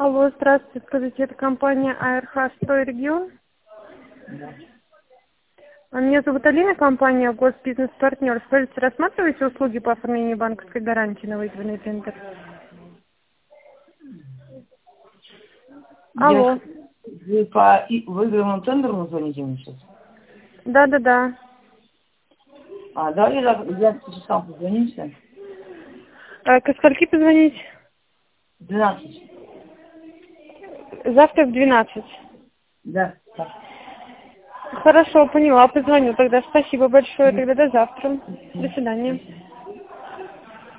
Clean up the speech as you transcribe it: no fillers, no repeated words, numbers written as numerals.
Алло, здравствуйте, скажите, это компания АРХ «Строй регион»? Да. Меня зовут Алина, компания «Госбизнес-партнер». Скажите, рассматриваете услуги по оформлению банковской гарантии на вызванный тендер? Алло. Вы по выигранному тендеру звоните мне сейчас? Да. Давай завтра часам позвонимся. Ко скольки позвонить? 12. Завтра в 12. Да. Хорошо, поняла, позвоню тогда. Спасибо большое, тогда до завтра. До свидания.